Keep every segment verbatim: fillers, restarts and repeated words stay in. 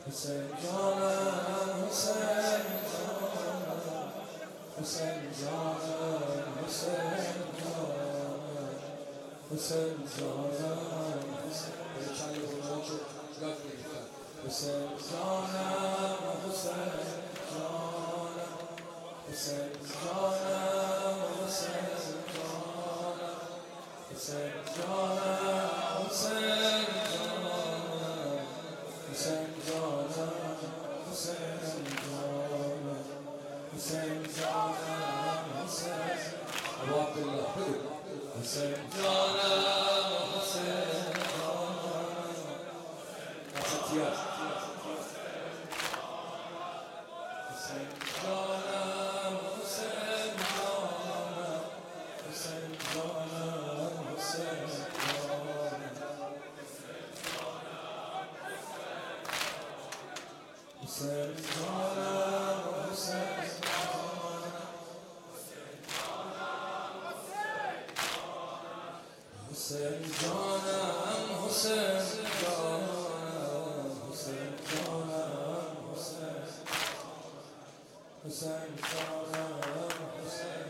حسین جانم حسین جانم حسین جانم حسین جانم حسین جانم حسین جانم حسین جانم حسین جانم حسین جانم حسین جانم حسین جانم حسین جانم حسین جانم حسین جانم حسین ابو عبدالله بگو حسین جانم حسین جانم حسین حسین جانم حسین جانم حسین جانم حسین حسین جانم حسین حسین جانم حسین جانم حسین جانم حسین حسین جانم حسین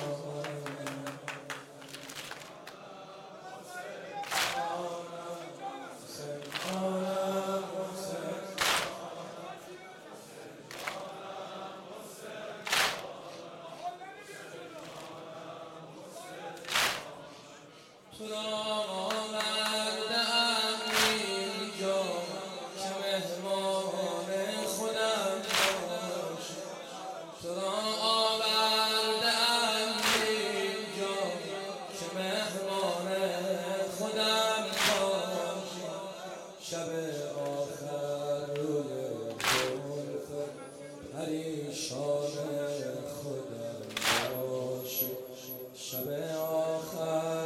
تو را آورده‌ام اینجا که مهمان خودم باشی تو را آورده‌ام اینجا که مهمان خودم باشی شب آخر روی زلف پریشان خودم باشی شب آخر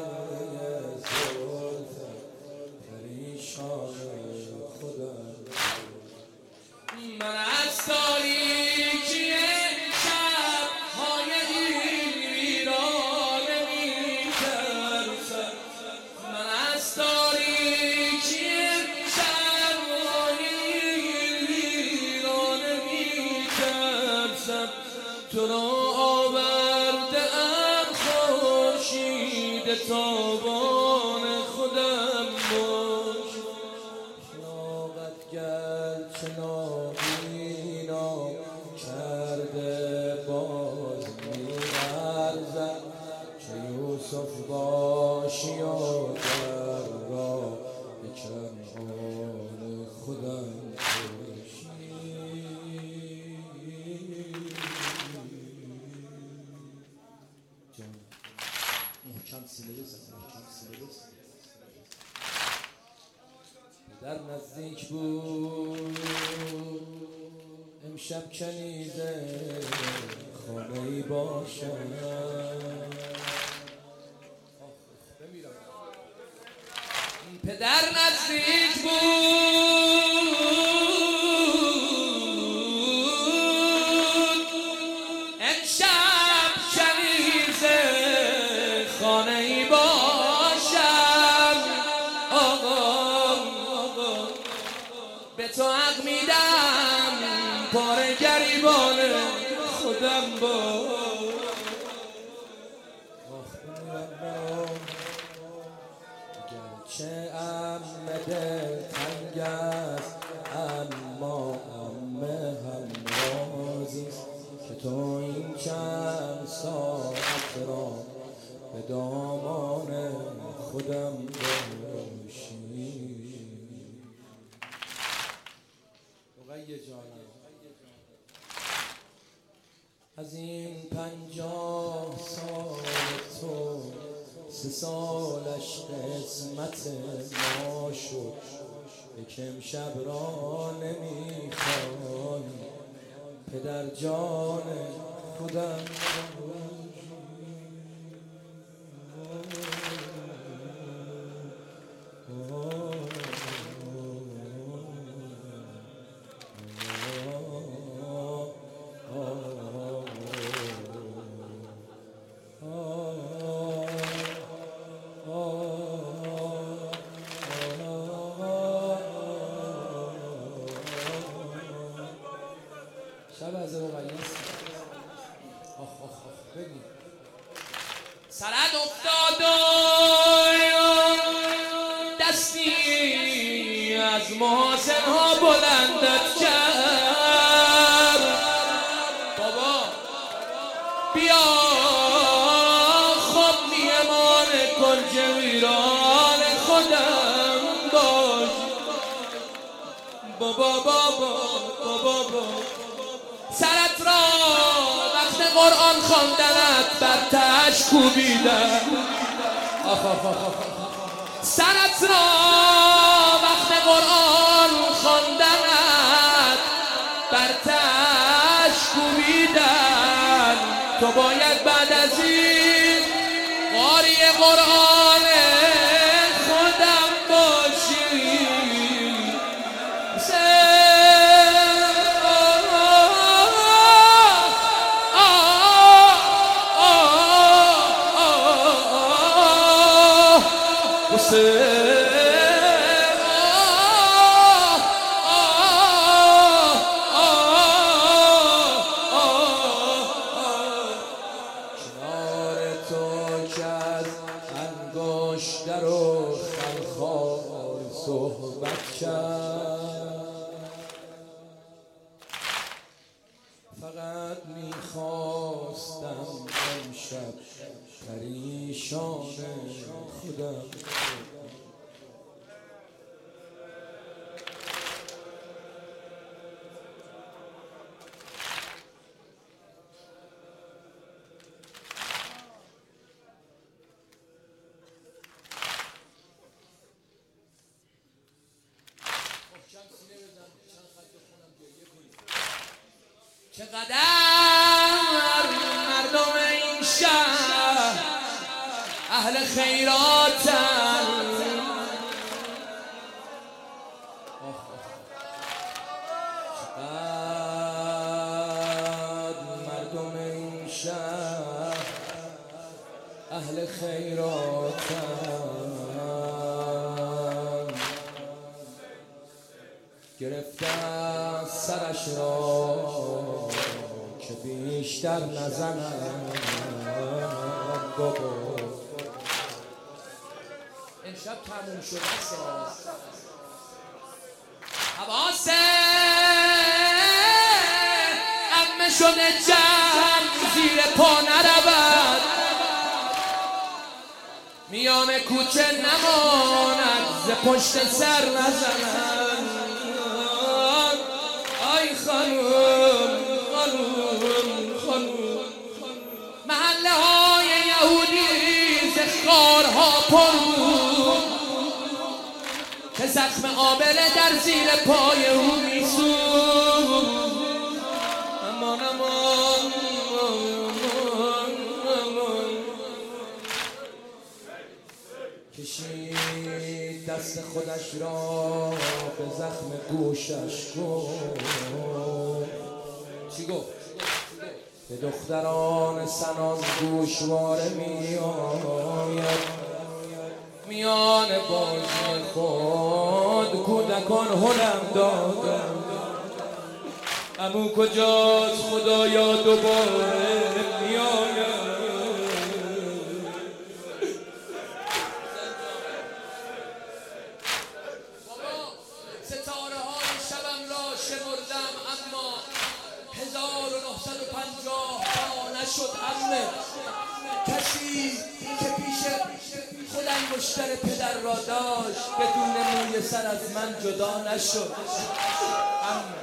من از تاریکی شب‌های ویرانه می‌ترسم من از تاریکی شب‌های ویرانه می‌ترسم تو را آورده‌ام خورشید تابان خودم باش لاغتگر چه نابینا کرده باز می‌لرزم چه یوسف باشی و در را به کنعان خودم باشی جان محکم سینه بزن محکم سینه بزن در نزدیک بود امشب کنیزه خانه ای باشد پدر نزدیک بود امشب کنیزه خانه ای باشد آقا به تو حق میدم پاره گریبان خودم با گرچه عمه دل تنگ است اما عمه هم راضیست که تو این چند ساعت را به دامان خودم باشی رقیه جانم از این پنجاه سال تو سه سالش قسمت ما شد یکم شب را نمیخوای پدر جان خودم از محاسن ها بلندت کرد. بابا بیا خب میمان کنج ویران خودم باش. بابا بابا بابا بابا سرت را وقت قرآن خواندنت بر تش کوبیدن. سرت را وقت قرآن خواندنت بر تش کوبیدن. تو باید بعد از این قاری قرآن خودم باشی. کنار تو که از انگشتر و خلخال صحبت کرد، فقط میخواستم امشب پریشان خودم. چقدر مردم این شهر اهل خیراتن، چقدر مردم این شهر اهل خیراتن. گرفتن سرش را که بیشتر نزنم. بابا امشب تموم شده است. حواسه عمه شده جمع زیر پا نرود، میان کوچه نماند ز پشت سر نزنن. آی خانوم خانوم خانوم محله های یهودی ز خارها پر بود که زخم آبله در زیر پای او میسود. امان امان امان امان کشید دست خودش را به زخم گوشش گفت. چی گفت؟ به دختران سناز گوشواره می آید، میان بازی خود کودکان هنم دادن. عمو کجاست خدایا دوباره می آید. ستاره های شبم را شمردم اما هزار و نهصد و پنجاه تا نشد عمه. کسی که پیش خود انگشتر پدر را داشت بدون موی سر از من جدا نشد. عمه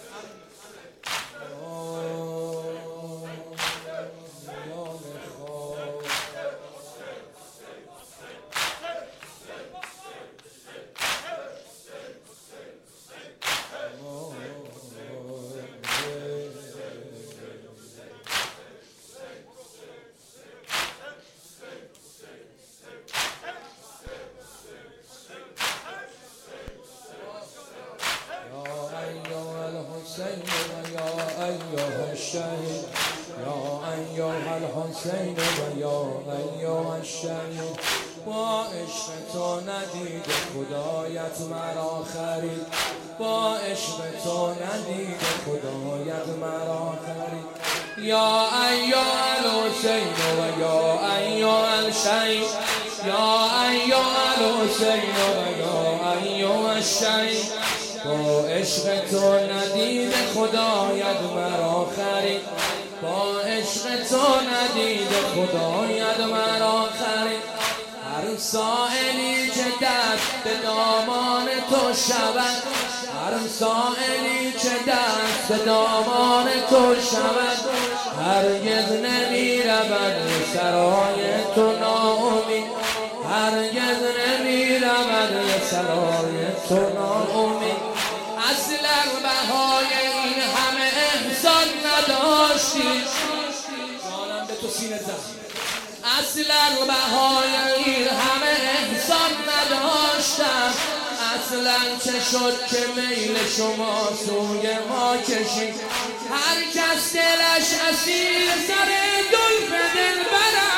الحسین و یا ایها الشهید، یا ایها الحسین و یا ایها الشهید. با عشق تو ندید خدایت مرا خرید، با عشق تو ندید خدایت مرا خرید. یا ایها الحسین و یا ایها الشهید، یا ایها الحسین و یا ایها شهید با عشق تو ندید خدایت مرا خرید با عشق تو ندید خدایت مرا خرید هر سائلی که دست به دامان تو شود هر سائلی که دست به دامان تو شود هرگز نمی رود سرای تو ناامید هرگز نمی رود سرای تو ناامید اصلا بهای این همه احسان نداشتی جانم به تو سینه زد اصلا بهای این همه احسان نداشتم اصلا چه شد که میل شما سوی ما کشید هر کس دلش اسیر سر زلف دلبرم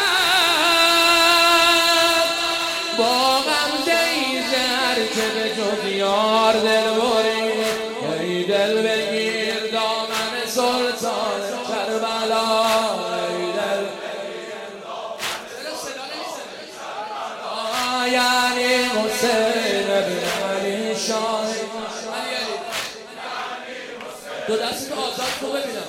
با غمزه ای زهر که به جز یار دل برید ای دل بگیر دامن سلطان کربلا ای دل یعنی حسین بن علی شاه دو دست آزاد تو ببینم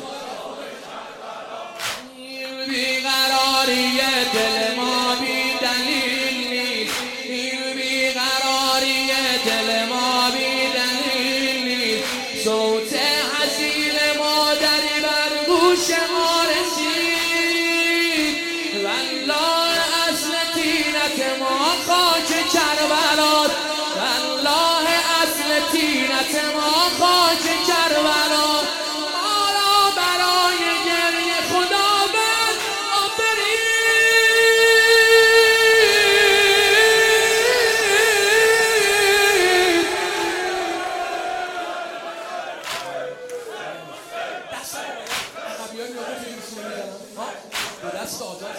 این بیقراری دل ما بی دلیل نیست این بیقراری دل ما بی دلیل نیست صوت حزین مادری بر گوش ما رسید والله اصل تینت ما خاک کربلاست والله اصل تینت ما خاک کربلاست ما را برای گریه خداوند آفرید دست عقبیان یاده خیلی سونه میزنم دو دست آزاد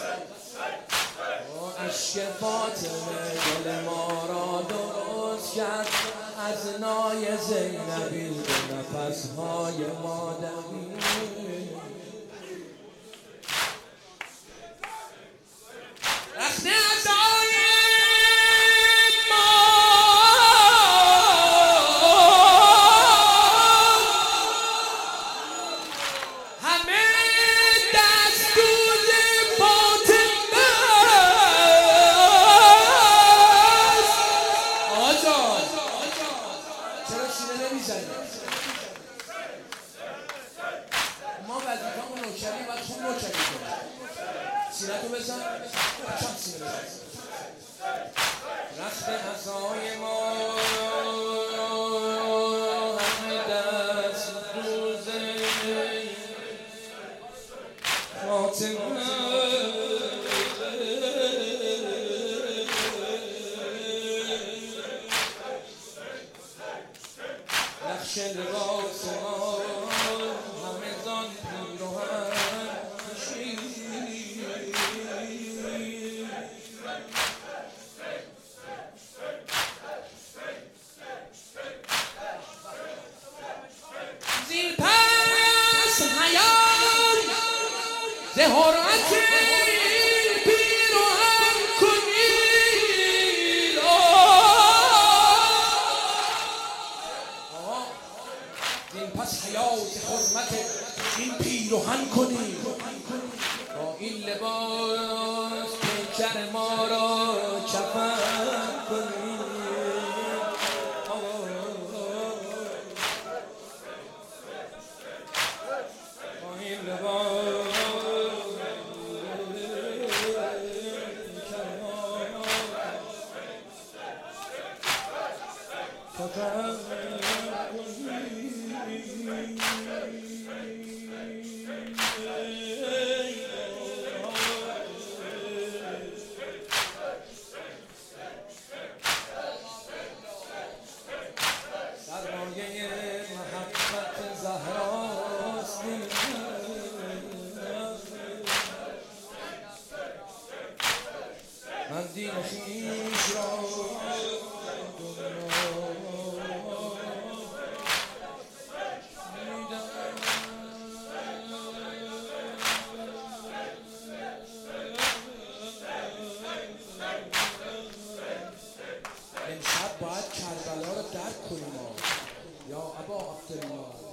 عشق فاطمه دل ما را درست کرد از نای زینبی به نفسهای مادمی رخت عزای ما همه دستور فاطمه چرا سینه نمیزنی؟ ما وظیفه‌مون نوکری و تو نوکری کنی سینه تو بزن چند سینه بزن رخت عزای ما همه دست دوزه فاطمه نقش لباس ما همه زان پیراهن کشید زین پس حیات ز حرمت این پیراهن کنید زین پس حیات حرمت این پیراهن کنید با این لباس پیکر ما را کفن کنید با این لباس پیکر ما کفن کنید سرمایه محبت زهراست من دین خویش را امشب باید کربلا رو کنیم یا ابا عبدالله.